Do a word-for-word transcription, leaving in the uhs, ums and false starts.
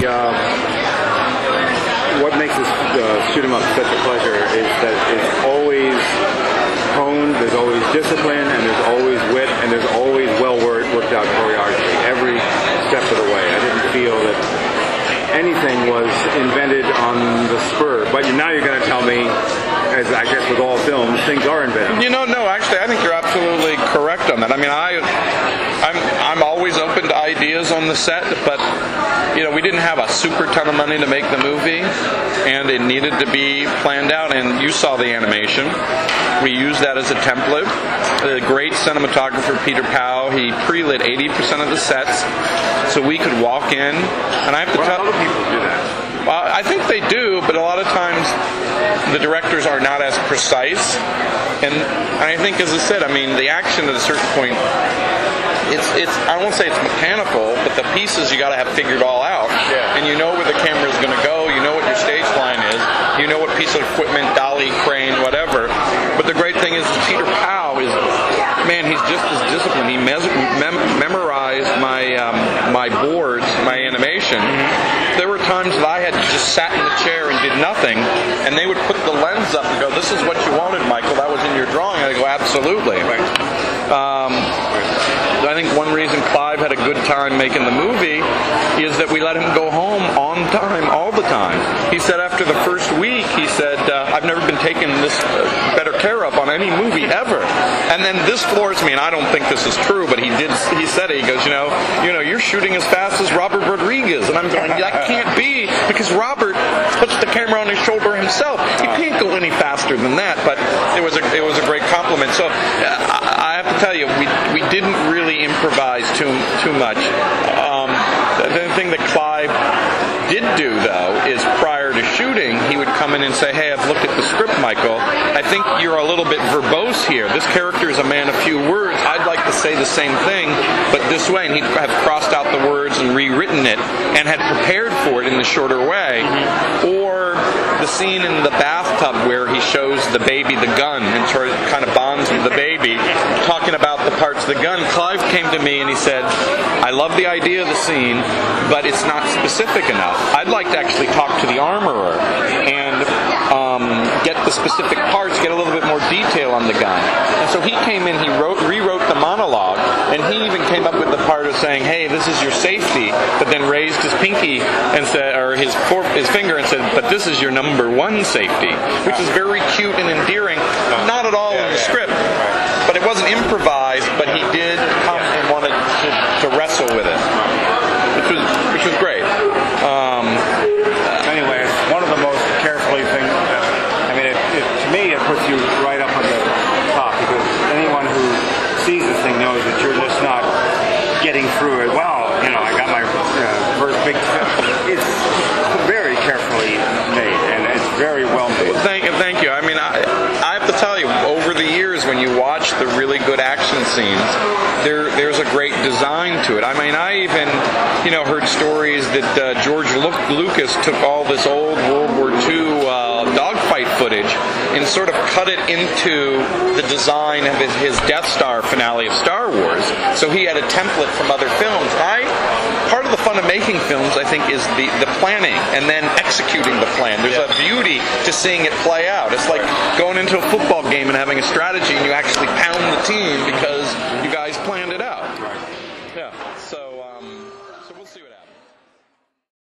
uh, what makes this uh, shoot 'em up such a pleasure is that it's always honed, there's always discipline, and there's always wit, and there's always well worked, worked out choreography every step of the way. I didn't feel that anything was invented on the spur. But now you're going to tell me, as I guess with all films, things are invented. You know, no, actually, I think you're absolutely correct on that. I mean, I, I'm, I'm always open to ideas on the set, but you know, we didn't have a super ton of money to make the movie, and it needed to be planned out. And you saw the animation. We used that as a template. The great cinematographer Peter Powell, he pre-lit eighty percent of the sets, so we could walk in. And I have to well, tell other people do that. Well, I think they do, but a lot of times the directors are not as precise. And I think, as I said, I mean, the action at a certain point, it's it's I won't say it's mechanical, but the pieces you got to have figured all out. Yeah. And you know where the camera is going to go. You know what your stage line is. You know what piece of equipment, dolly, crane, whatever. But the great thing is Peter Powell is, man, he's just as disciplined. He mes- mem- memorized my um, my boards, my animation. Mm-hmm. There were times that I had just sat in the chair and did nothing, and they would put the lens up and go, "This is what you wanted, Michael. That was in your drawing." And I go, "Absolutely." Right. Um, I think one reason Clive had a good time making the movie is that we let him go home on time all the time. He said after the first week, he said, uh, I've never been taken this uh, better care of on any movie ever. And then this floors me, and I don't think this is true, but he did. He said it. He goes, you know, you know, you're shooting as fast as Robert Rodriguez. And I'm going, that can't be, because Robert puts the camera on his shoulder himself. He can't go any faster than that. But it was a, it was a great compliment. So uh, I, I have to tell you, we we didn't really improvise too too much. Um, the thing that Clive did do, though, is prior to shooting, he would come in and say, hey, I've looked at the script, Michael. I think you're a little bit verbose here. This character is a man of few words. I'd like to say the same thing, but this way. And he'd have crossed out the words and rewritten it and had prepared for it in the shorter way. Mm-hmm. Or the scene in the bathtub where he shows the baby the gun and sort of kind of bonds with the baby, talking about the parts of the gun. Clive came to me and he said, I love the idea of the scene, but it's not specific enough. I'd like to actually talk to the armorer and um, get the specific parts, get a little bit more detail on the gun. And so he came in, he wrote, rewrote the monologue, and he even came up with the part of saying, hey, this is your safety, but then raised his pinky and said, or his for, his finger and said, but this is your number one safety, which is very cute and endearing. Not at all in the script, but it wasn't improvised, but he did come and wanted to, to wrestle with it, which was which was great. Um, anyway, it's one of the most carefully things. Uh, I mean, it, it, to me, it puts you right up on the top, because anyone who sees this thing knows that you're just not getting through it. Well, you know, I got my uh, first big. It's very carefully made, and it's very well made. Well, thank, thank you. I mean, I, I have to tell you, over the years, when you watch the really good action scenes, there there's a great design to it. I mean, I even, you know, heard stories that uh, George Lucas took all this old World War Two uh, dogfight footage and sort of cut it into the design of his, his Death Star finale of Star Wars. So he had a template from other films. I part of the fun of making films, I think, is the, the planning and then executing the plan. There's a beauty to seeing it play out. It's like going into a football game and having a strategy, and you actually pound the team because you guys planned it out. Right. Yeah. So. Um,